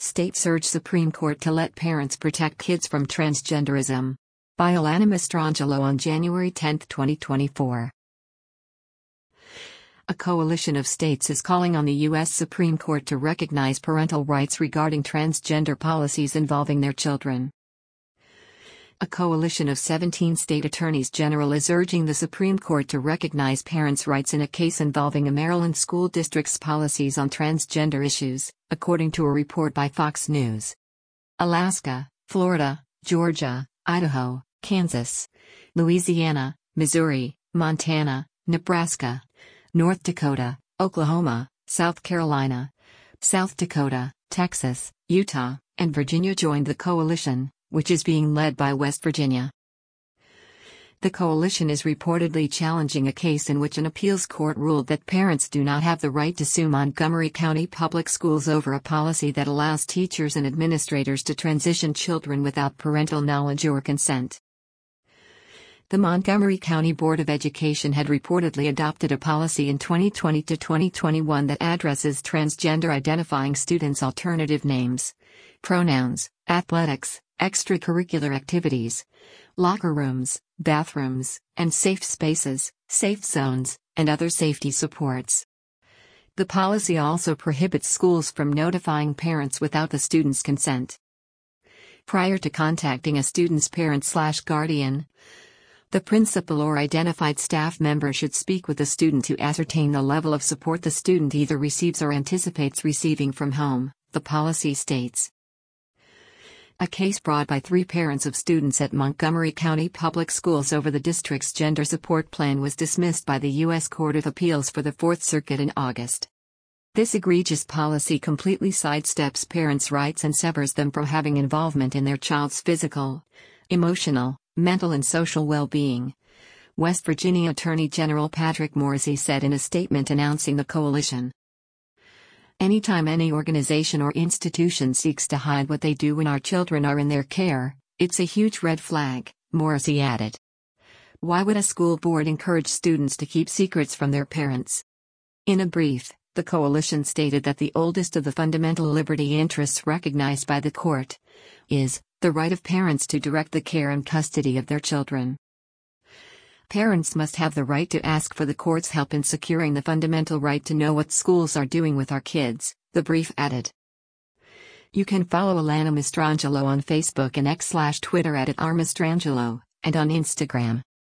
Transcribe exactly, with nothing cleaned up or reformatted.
States urge Supreme Court to let parents protect kids from transgenderism. By Alana Mastrangelo on January tenth, twenty twenty-four. A coalition of states is calling on the U S Supreme Court to recognize parental rights regarding transgender policies involving their children. A coalition of seventeen state attorneys general is urging the Supreme Court to recognize parents' rights in a case involving a Maryland school district's policies on transgender issues, according to a report by Fox News. Alaska, Florida, Georgia, Idaho, Kansas, Louisiana, Missouri, Montana, Nebraska, North Dakota, Oklahoma, South Carolina, South Dakota, Texas, Utah, and Virginia joined the coalition, which is being led by West Virginia. The coalition is reportedly challenging a case in which an appeals court ruled that parents do not have the right to sue Montgomery County Public Schools over a policy that allows teachers and administrators to transition children without parental knowledge or consent. The Montgomery County Board of Education had reportedly adopted a policy in twenty twenty to twenty twenty-one that addresses transgender identifying students' alternative names, pronouns, athletics, extracurricular activities, locker rooms, bathrooms, and safe spaces, safe zones, and other safety supports. The policy also prohibits schools from notifying parents without the student's consent. Prior to contacting a student's parent/guardian, the principal or identified staff member should speak with the student to ascertain the level of support the student either receives or anticipates receiving from home, the policy states. A case brought by three parents of students at Montgomery County Public Schools over the district's gender support plan was dismissed by the U S Court of Appeals for the Fourth Circuit in August. This egregious policy completely sidesteps parents' rights and severs them from having involvement in their child's physical, emotional, mental and social well-being, West Virginia Attorney General Patrick Morrisey said in a statement announcing the coalition. Anytime any organization or institution seeks to hide what they do when our children are in their care, it's a huge red flag, Morrisey added. Why would a school board encourage students to keep secrets from their parents? In a brief, the coalition stated that the oldest of the fundamental liberty interests recognized by the court is the right of parents to direct the care and custody of their children. Parents must have the right to ask for the court's help in securing the fundamental right to know what schools are doing with our kids, the brief added. You can follow Alana Mastrangelo on Facebook and X slash Twitter at, at r mastrangelo, and on Instagram.